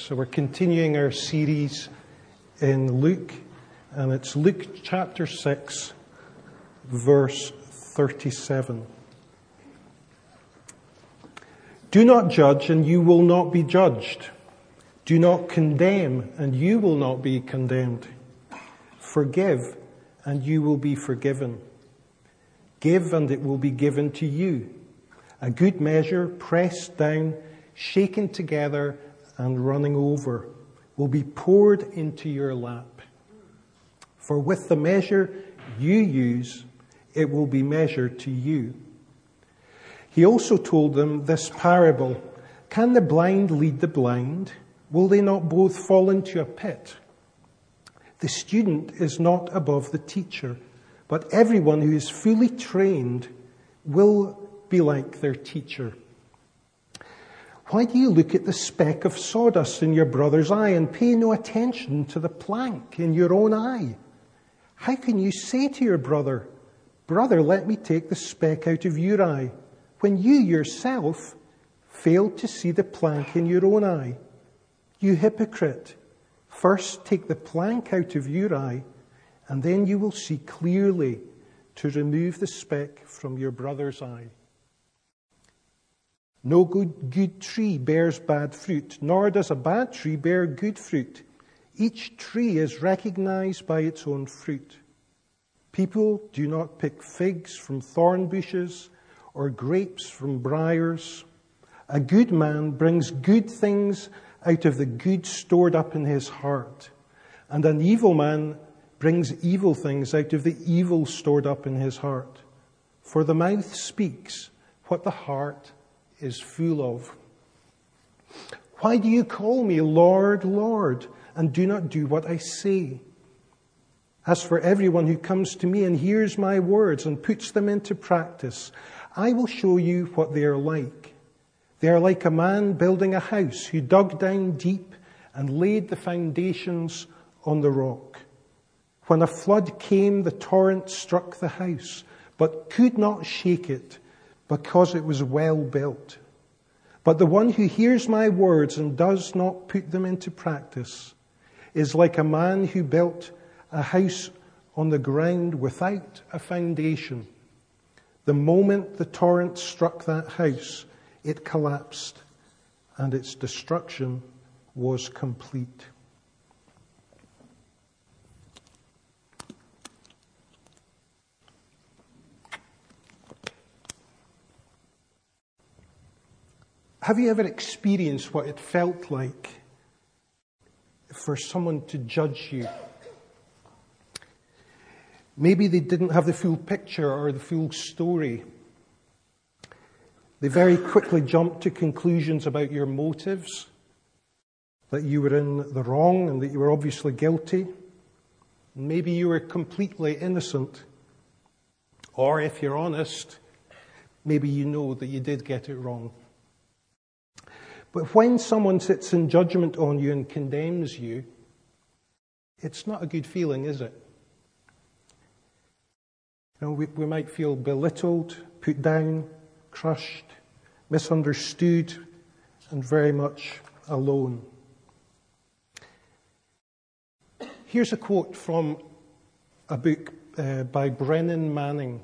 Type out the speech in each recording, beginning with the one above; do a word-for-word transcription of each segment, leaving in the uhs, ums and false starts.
So we're continuing our series in Luke, and it's Luke chapter six, verse thirty-seven. Do not judge, and you will not be judged. Do not condemn, and you will not be condemned. Forgive, and you will be forgiven. Give, and it will be given to you. A good measure, pressed down, shaken together, and running over, will be poured into your lap. For with the measure you use, it will be measured to you. He also told them this parable. Can the blind lead the blind? Will they not both fall into a pit? The student is not above the teacher, but everyone who is fully trained will be like their teacher. Why do you look at the speck of sawdust in your brother's eye and pay no attention to the plank in your own eye? How can you say to your brother, Brother, let me take the speck out of your eye, when you yourself failed to see the plank in your own eye? You hypocrite, first take the plank out of your eye, and then you will see clearly to remove the speck from your brother's eye. No good, good tree bears bad fruit, nor does a bad tree bear good fruit. Each tree is recognized by its own fruit. People do not pick figs from thorn bushes or grapes from briars. A good man brings good things out of the good stored up in his heart, and an evil man brings evil things out of the evil stored up in his heart. For the mouth speaks what the heart is full of. Why do you call me Lord, Lord, and do not do what I say? As for everyone who comes to me and hears my words and puts them into practice, I will show you what they are like. They are like a man building a house who dug down deep and laid the foundations on the rock. When a flood came, the torrent struck the house, but could not shake it, because it was well built. But the one who hears my words and does not put them into practice is like a man who built a house on the ground without a foundation. The moment the torrent struck that house, it collapsed, and its destruction was complete. Have you ever experienced what it felt like for someone to judge you? Maybe they didn't have the full picture or the full story. They very quickly jumped to conclusions about your motives, that you were in the wrong and that you were obviously guilty. Maybe you were completely innocent. Or if you're honest, maybe you know that you did get it wrong. But when someone sits in judgment on you and condemns you, it's not a good feeling, is it? You know, we, we might feel belittled, put down, crushed, misunderstood, and very much alone. Here's a quote from a book uh, by Brennan Manning.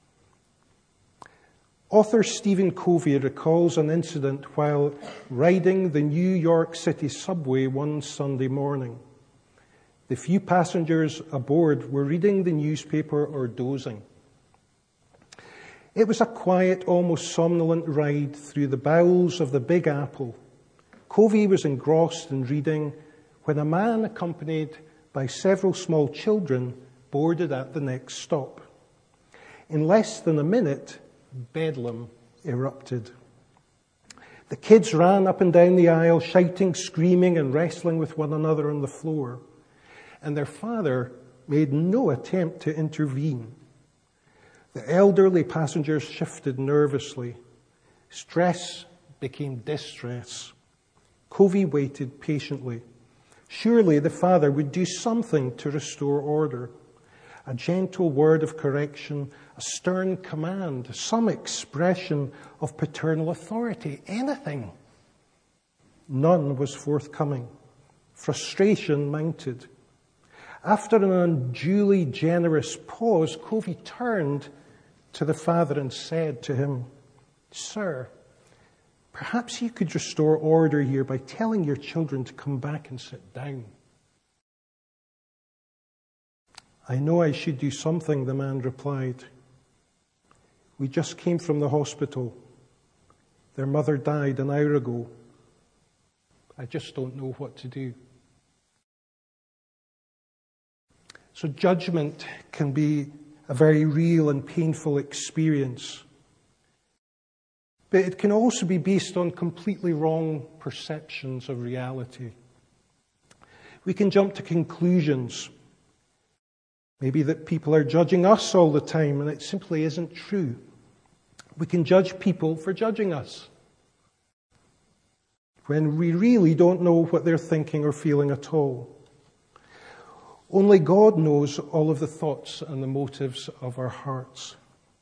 Author Stephen Covey recalls an incident while riding the New York City subway one Sunday morning. The few passengers aboard were reading the newspaper or dozing. It was a quiet, almost somnolent ride through the bowels of the Big Apple. Covey was engrossed in reading when a man accompanied by several small children boarded at the next stop. In less than a minute, bedlam erupted. The kids ran up and down the aisle, shouting, screaming, and wrestling with one another on the floor. And their father made no attempt to intervene. The elderly passengers shifted nervously. Stress became distress. Covey waited patiently. Surely the father would do something to restore order. A gentle word of correction, a stern command, some expression of paternal authority, anything. None was forthcoming. Frustration mounted. After an unduly generous pause, Covey turned to the father and said to him, "Sir, perhaps you could restore order here by telling your children to come back and sit down." "I know I should do something," the man replied. "We just came from the hospital. Their mother died an hour ago. I just don't know what to do." So judgment can be a very real and painful experience. But it can also be based on completely wrong perceptions of reality. We can jump to conclusions. Maybe that people are judging us all the time, and it simply isn't true. We can judge people for judging us, when we really don't know what they're thinking or feeling at all. Only God knows all of the thoughts and the motives of our hearts.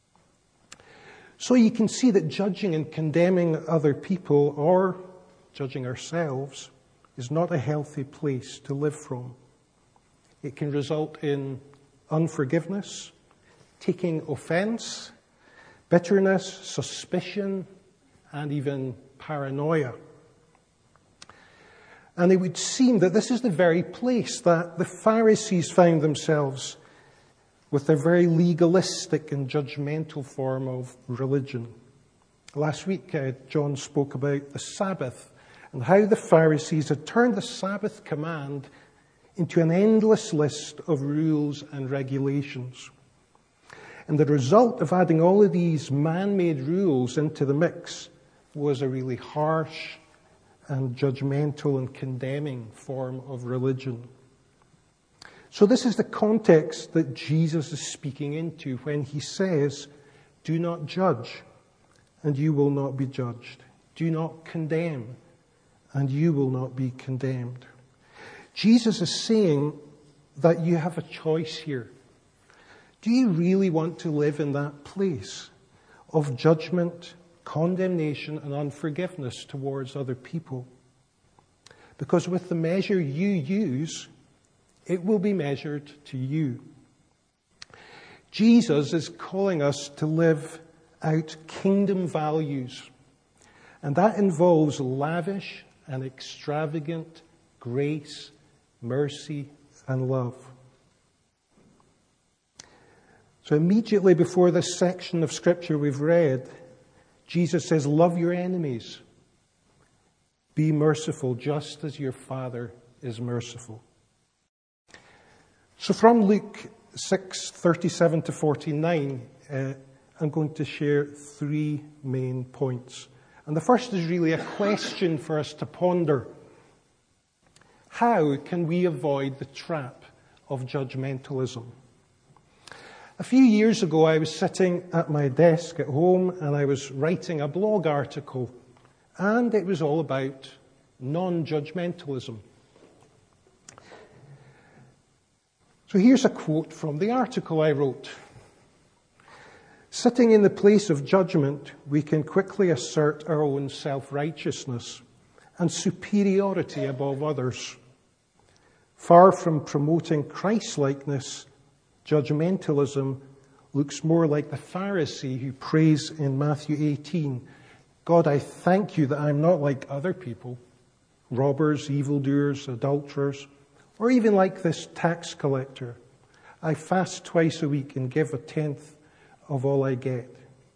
So you can see that judging and condemning other people, or judging ourselves, is not a healthy place to live from. It can result in unforgiveness, taking offense, bitterness, suspicion, and even paranoia. And it would seem that this is the very place that the Pharisees found themselves with their very legalistic and judgmental form of religion. Last week, uh, John spoke about the Sabbath and how the Pharisees had turned the Sabbath command into an endless list of rules and regulations. And the result of adding all of these man-made rules into the mix was a really harsh and judgmental and condemning form of religion. So this is the context that Jesus is speaking into when he says, "Do not judge, and you will not be judged. Do not condemn, and you will not be condemned." Jesus is saying that you have a choice here. Do you really want to live in that place of judgment, condemnation, and unforgiveness towards other people? Because with the measure you use, it will be measured to you. Jesus is calling us to live out kingdom values, and that involves lavish and extravagant grace, mercy, and love. So immediately before this section of Scripture we've read, Jesus says, "Love your enemies. Be merciful, just as your Father is merciful." So from Luke six, thirty-seven to forty-nine, uh, I'm going to share three main points. And the first is really a question for us to ponder. How can we avoid the trap of judgmentalism? A few years ago, I was sitting at my desk at home and I was writing a blog article, and it was all about non-judgmentalism. So here's a quote from the article I wrote. "Sitting in the place of judgment, we can quickly assert our own self-righteousness and superiority above others. Far from promoting Christ-likeness, judgmentalism looks more like the Pharisee who prays in Matthew eighteen, 'God, I thank you that I'm not like other people, robbers, evildoers, adulterers, or even like this tax collector. I fast twice a week and give a tenth of all I get.'"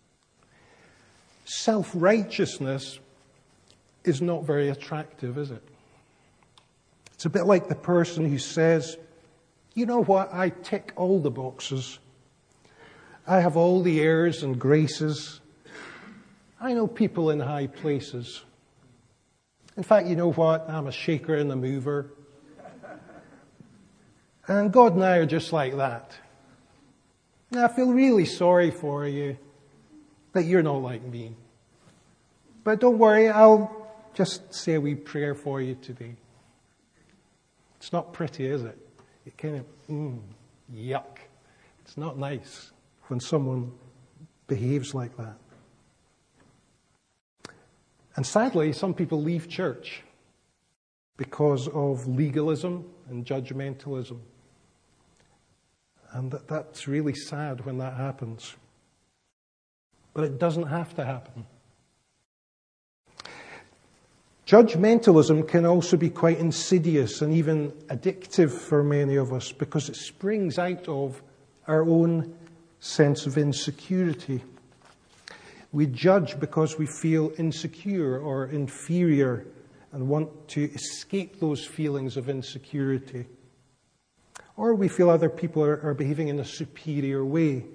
Self-righteousness is not very attractive, is it? It's a bit like the person who says, "You know what, I tick all the boxes. I have all the airs and graces. I know people in high places. In fact, you know what, I'm a shaker and a mover. And God and I are just like that. And I feel really sorry for you that you're not like me. But don't worry, I'll just say a wee prayer for you today." It's not pretty, is it? It kind of, mm, yuck. It's not nice when someone behaves like that. And sadly, some people leave church because of legalism and judgmentalism. And that, that's really sad when that happens. But it doesn't have to happen. Judgmentalism can also be quite insidious and even addictive for many of us because it springs out of our own sense of insecurity. We judge because we feel insecure or inferior and want to escape those feelings of insecurity. Or we feel other people are, are behaving in a superior way.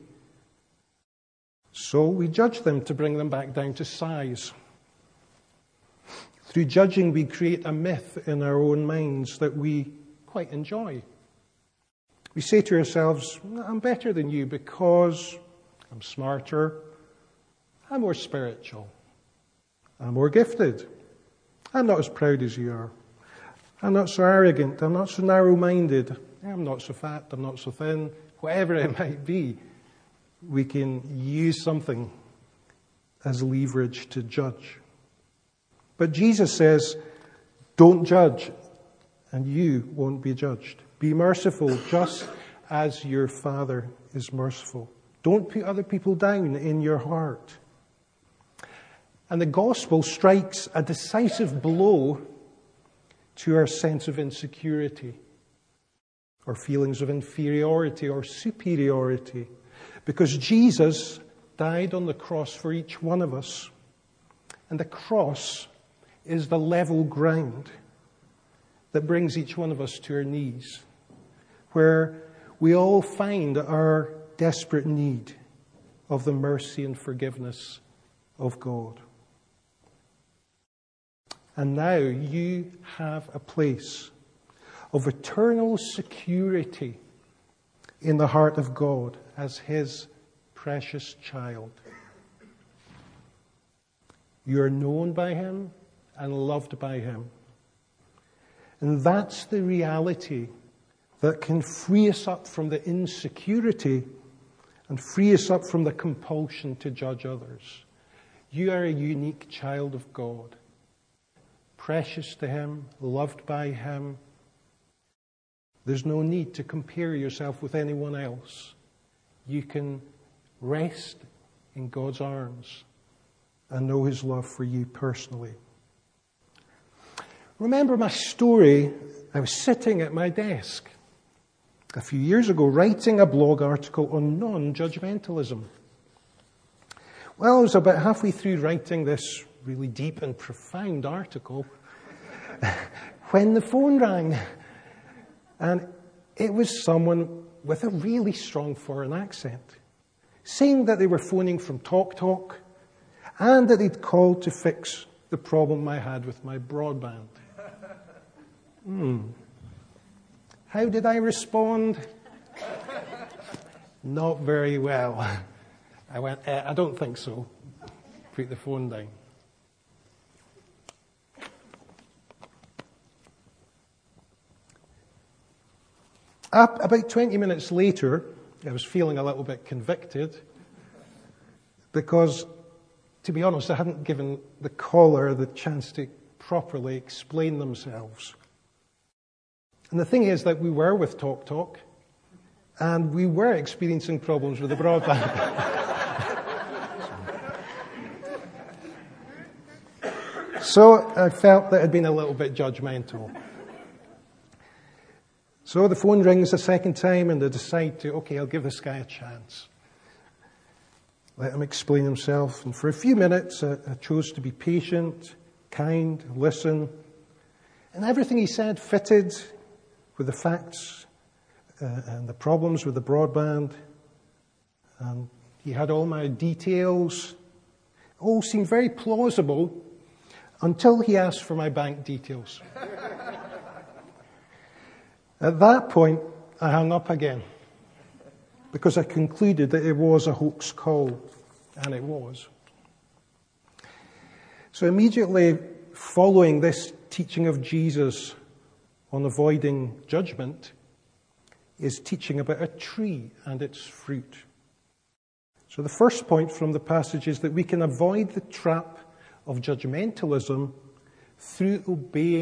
So we judge them to bring them back down to size. Through judging, we create a myth in our own minds that we quite enjoy. We say to ourselves, I'm better than you because I'm smarter, I'm more spiritual, I'm more gifted, I'm not as proud as you are, I'm not so arrogant, I'm not so narrow-minded, I'm not so fat, I'm not so thin, whatever it might be. We can use something as leverage to judge. But Jesus says, don't judge, and you won't be judged. Be merciful, just as your Father is merciful. Don't put other people down in your heart. And the gospel strikes a decisive blow to our sense of insecurity, or feelings of inferiority or superiority, because Jesus died on the cross for each one of us. And the cross is the level ground that brings each one of us to our knees, where we all find our desperate need of the mercy and forgiveness of God. And now you have a place of eternal security in the heart of God as His precious child. You are known by Him and loved by Him. And that's the reality that can free us up from the insecurity and free us up from the compulsion to judge others. You are a unique child of God, precious to Him, loved by Him. There's no need to compare yourself with anyone else. You can rest in God's arms and know His love for you personally. Remember my story? I was sitting at my desk a few years ago writing a blog article on non-judgmentalism. Well, I was about halfway through writing this really deep and profound article when the phone rang. And it was someone with a really strong foreign accent, saying that they were phoning from Talk Talk and that they'd called to fix the problem I had with my broadband. Hmm. How did I respond? Not very well. I went, eh, I don't think so. Put the phone down. Up, about twenty minutes later, I was feeling a little bit convicted because, to be honest, I hadn't given the caller the chance to properly explain themselves. And the thing is that we were with Talk Talk, and we were experiencing problems with the broadband. So I felt that it had been a little bit judgmental. So the phone rings a second time, and I decide to, okay, I'll give this guy a chance. Let him explain himself. And for a few minutes, I, I chose to be patient, kind, listen. And everything he said fitted with the facts uh, and the problems with the broadband. And he had all my details. It all seemed very plausible until he asked for my bank details. At that point, I hung up again because I concluded that it was a hoax call, and it was. So immediately following this teaching of Jesus on avoiding judgment is teaching about a tree and its fruit. So the first point from the passage is that we can avoid the trap of judgmentalism through obeying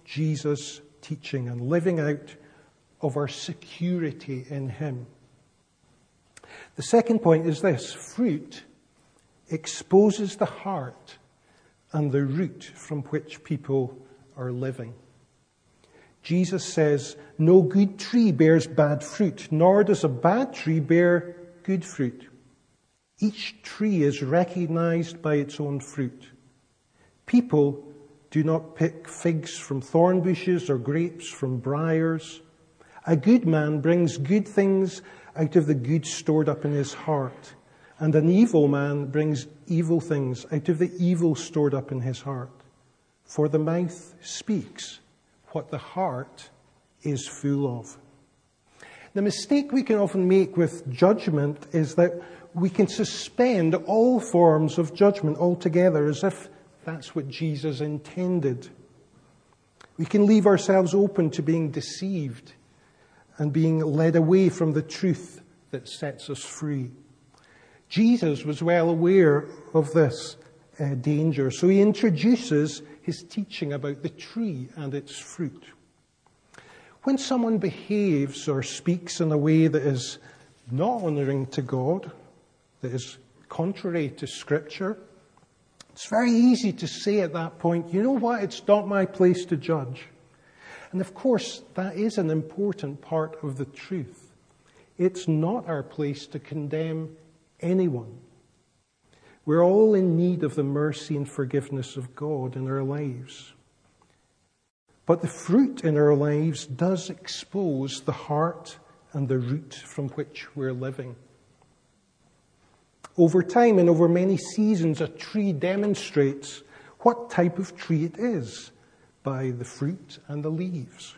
Jesus' teaching and living out of our security in him. The second point is this: fruit exposes the heart and the root from which people are living. Jesus says, "No good tree bears bad fruit, nor does a bad tree bear good fruit. Each tree is recognized by its own fruit. People do not pick figs from thorn bushes or grapes from briars. A good man brings good things out of the good stored up in his heart, and an evil man brings evil things out of the evil stored up in his heart. For the mouth speaks what the heart is full of." The mistake we can often make with judgment is that we can suspend all forms of judgment altogether, as if that's what Jesus intended. We can leave ourselves open to being deceived and being led away from the truth that sets us free. Jesus was well aware of this uh, danger, so he introduces his teaching about the tree and its fruit. When someone behaves or speaks in a way that is not honouring to God, that is contrary to Scripture, it's very easy to say at that point, you know what, it's not my place to judge. And of course, that is an important part of the truth. It's not our place to condemn anyone. We're all in need of the mercy and forgiveness of God in our lives. But the fruit in our lives does expose the heart and the root from which we're living. Over time and over many seasons, a tree demonstrates what type of tree it is by the fruit and the leaves.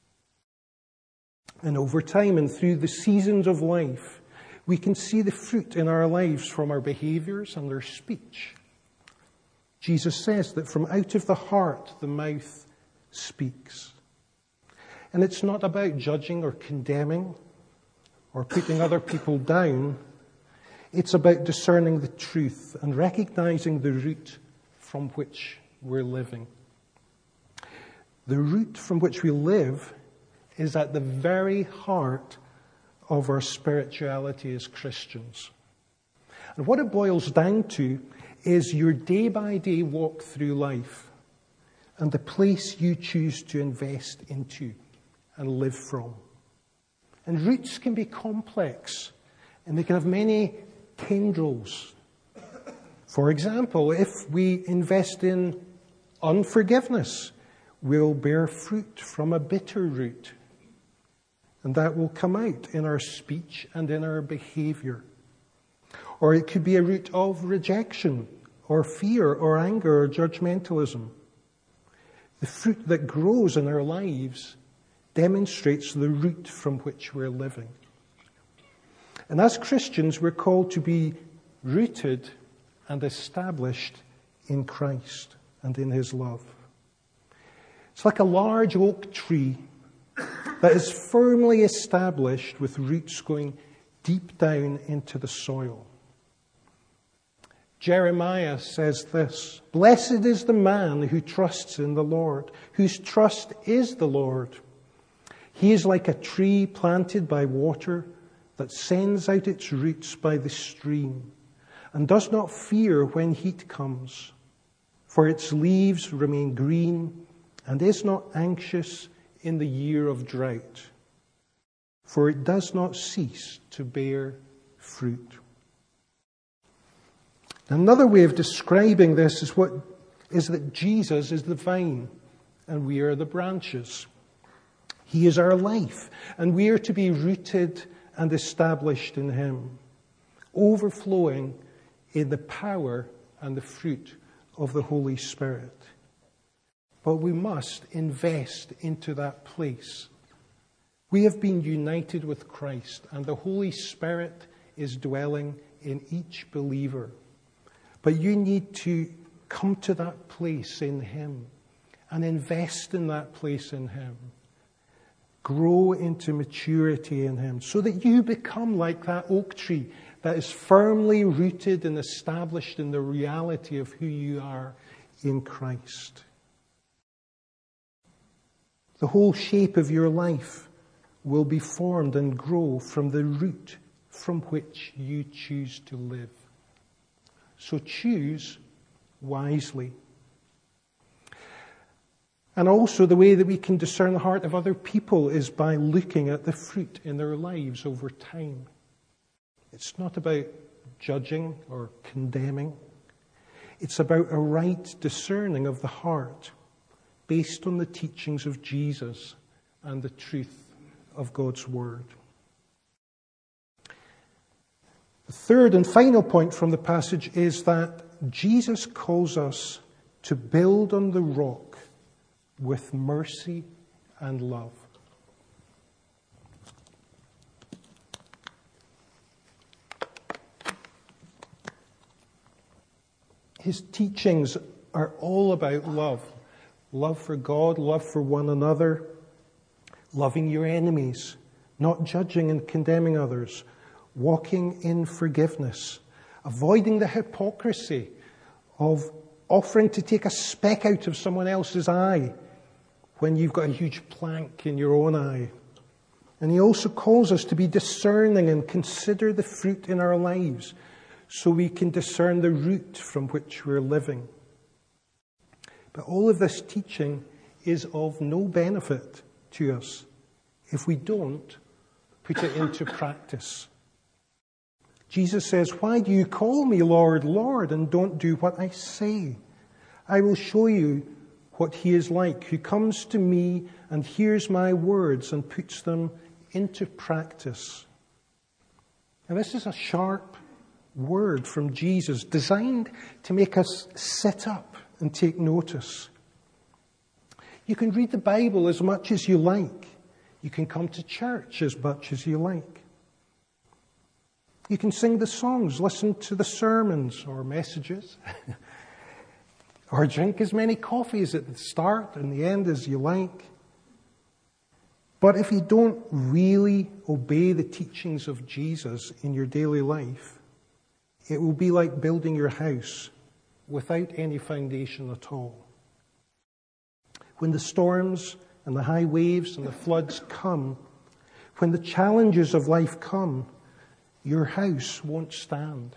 And over time and through the seasons of life, we can see the fruit in our lives from our behaviors and our speech. Jesus says that from out of the heart, the mouth speaks. And it's not about judging or condemning or putting other people down. It's about discerning the truth and recognizing the root from which we're living. The root from which we live is at the very heart of our spirituality as Christians. And what it boils down to is your day-by-day walk through life and the place you choose to invest into and live from. And roots can be complex, and they can have many tendrils. For example, if we invest in unforgiveness, we'll bear fruit from a bitter root. And that will come out in our speech and in our behavior. Or it could be a root of rejection, or fear, or anger, or judgmentalism. The fruit that grows in our lives demonstrates the root from which we're living. And as Christians, we're called to be rooted and established in Christ and in his love. It's like a large oak tree that is firmly established with roots going deep down into the soil. Jeremiah says this: "Blessed is the man who trusts in the Lord, whose trust is the Lord. He is like a tree planted by water that sends out its roots by the stream and does not fear when heat comes, for its leaves remain green and is not anxious in the year of drought, for it does not cease to bear fruit." Another way of describing this is what is that Jesus is the vine and we are the branches. He is our life, and we are to be rooted and established in him, overflowing in the power and the fruit of the Holy Spirit. But we must invest into that place. We have been united with Christ, and the Holy Spirit is dwelling in each believer. But you need to come to that place in him and invest in that place in him. Grow into maturity in him so that you become like that oak tree that is firmly rooted and established in the reality of who you are in Christ. The whole shape of your life will be formed and grow from the root from which you choose to live. So choose wisely. And also the way that we can discern the heart of other people is by looking at the fruit in their lives over time. It's not about judging or condemning. It's about a right discerning of the heart based on the teachings of Jesus and the truth of God's Word. The third and final point from the passage is that Jesus calls us to build on the rock with mercy and love. His teachings are all about love. Love for God, love for one another, loving your enemies, not judging and condemning others, walking in forgiveness, avoiding the hypocrisy of offering to take a speck out of someone else's eye when you've got a huge plank in your own eye. And he also calls us to be discerning and consider the fruit in our lives so we can discern the root from which we're living. But all of this teaching is of no benefit to us if we don't put it into practice. Jesus says, "Why do you call me Lord, Lord, and don't do what I say? I will show you what he is like, who comes to me and hears my words and puts them into practice." And this is a sharp word from Jesus, designed to make us sit up and take notice. You can read the Bible as much as you like. You can come to church as much as you like. You can sing the songs, listen to the sermons or messages, or drink as many coffees at the start and the end as you like. But if you don't really obey the teachings of Jesus in your daily life, it will be like building your house without any foundation at all. When the storms and the high waves and the floods come, when the challenges of life come, your house won't stand.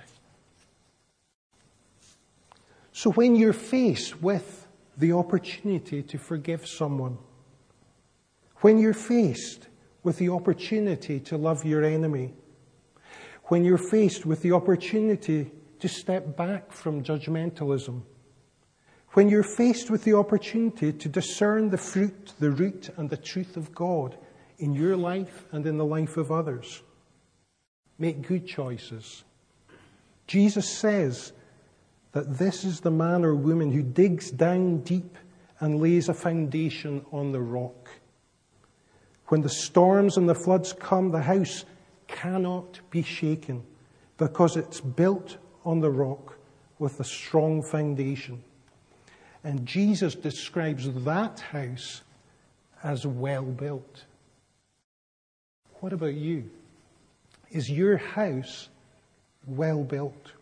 So when you're faced with the opportunity to forgive someone, when you're faced with the opportunity to love your enemy, when you're faced with the opportunity to step back from judgmentalism, when you're faced with the opportunity to discern the fruit, the root, and the truth of God in your life and in the life of others, make good choices. Jesus says that this is the man or woman who digs down deep and lays a foundation on the rock. When the storms and the floods come, the house cannot be shaken because it's built on the rock with a strong foundation. And Jesus describes that house as well built. What about you? Is your house well built?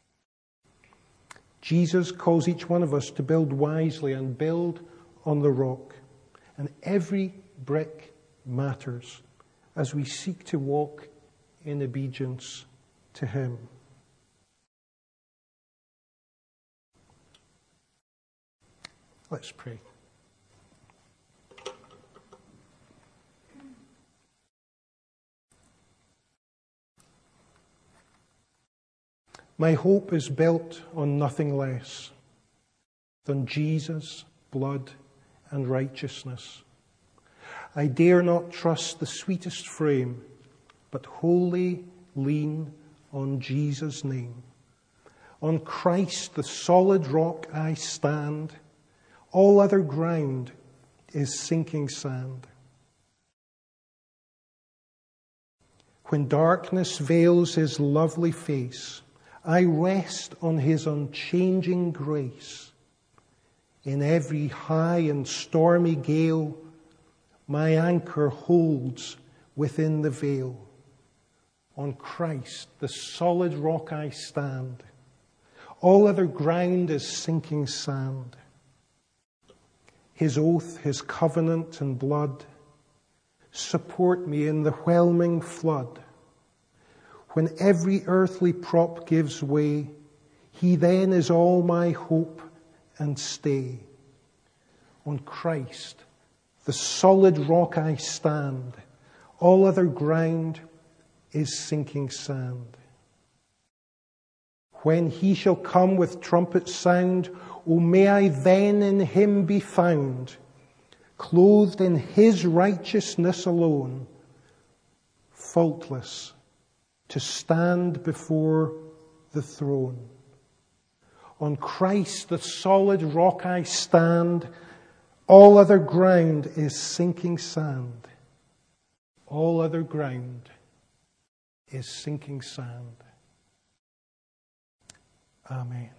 Jesus calls each one of us to build wisely and build on the rock. And every brick matters as we seek to walk in obedience to him. Let's pray. My hope is built on nothing less than Jesus' blood and righteousness. I dare not trust the sweetest frame, but wholly lean on Jesus' name. On Christ, the solid rock, I stand. All other ground is sinking sand. When darkness veils his lovely face, I rest on his unchanging grace. In every high and stormy gale, my anchor holds within the veil. On Christ, the solid rock, I stand. All other ground is sinking sand. his oath, his covenant and blood. Support me in the whelming flood. When every earthly prop gives way, he then is all my hope and stay. On Christ, the solid rock I stand. All other ground is sinking sand. When he shall come with trumpet sound, O may I then in him be found, clothed in his righteousness alone, faultless, to stand before the throne. On Christ, the solid rock I stand. All other ground is sinking sand. All other ground is sinking sand. Amen.